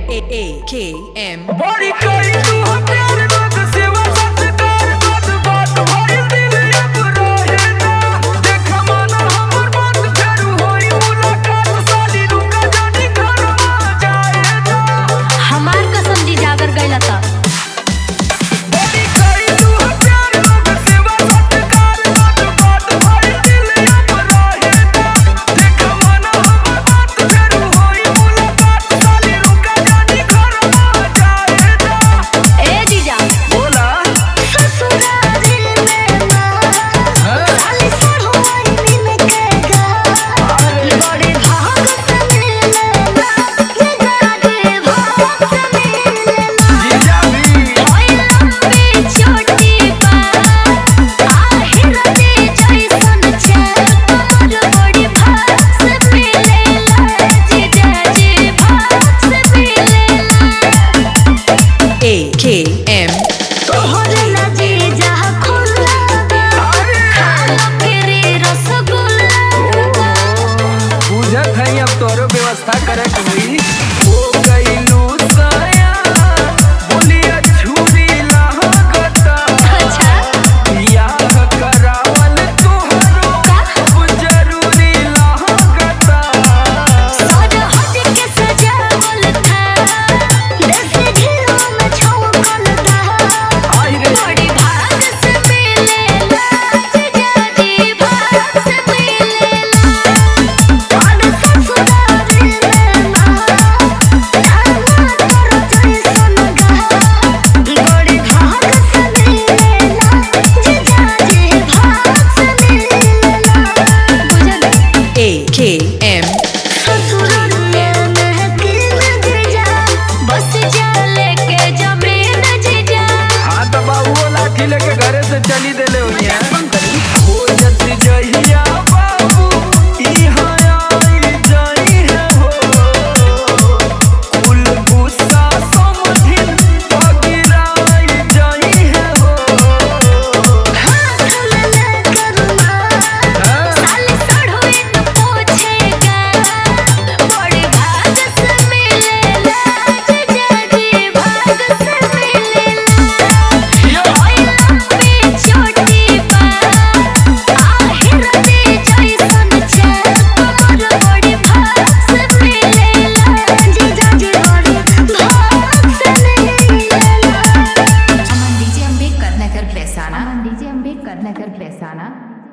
AKM बड़ी करी तू हो प्यार बात सेवा सत्कार बात बात भरी दिल अब रहे ना देखा माना हमर बात फेरू होई मुलाकात साली रुका जानी घर आ जाए ना हमार कसम जी जागर गइला त बड़ी करी तू हो प्यार बात सेवा सत्कार बात बात भरी दिल अब रहे ना देखा माना हमर बात फेरू होई मुलाकात साली रुका जानी घर आ जाए ना ए जीजा बोला ससुरारी में ना खाली सड़ोई में केगा बड़े भाग से मिले ना ये गाड़ी भाग से मिले ना जीजा भी ओए लंबी छोटी बात आहिर दे जैसन चल पर बड़ी भाग से मिले ना जीजा जी भाग से मिले ना AKM तोहरे लजे जहाँ खुला खाला फिरे रसगुल्ला बुझत है अब तोरो व्यवस्था करे के हुई हो गइलू सया बोलिया छुरी लागता अच्छा बियाह करावल तोहरो अब जरूरी लागता सज हट के सजावल था देसी घिया में छौंकल था आई रे बड़ी भाग से मिले ना जीजा जी भाग से मिले ना और ससुरारी में ना खाना करो जैसन गा बड़ी भाग से मिले ना जीजा जी भाग से मिले ना बुझल AKM ससुराल में महकिन जीजा बस जा लेके जमीन जीजा हां तो बाबू लाठी लेके घरे से चली देले हुई है हो जत जहिया बाबू इहां आई जाई है हो कुल गुस्सा समधिन पगिराई जाई है हो हाथ में लेकर ना साली सड़ोई न पूछेगा बड़ी भाग से मिले ना जीजा जी भाग से मिले ना ओए लंबी छोटी बात आहिर दे जैसन चल पर बड़ी भाग से मिले ना जीजा जी बड़ी भाग से मिले ना अमन डीजे अम्बेडकर नगर प्रेसाना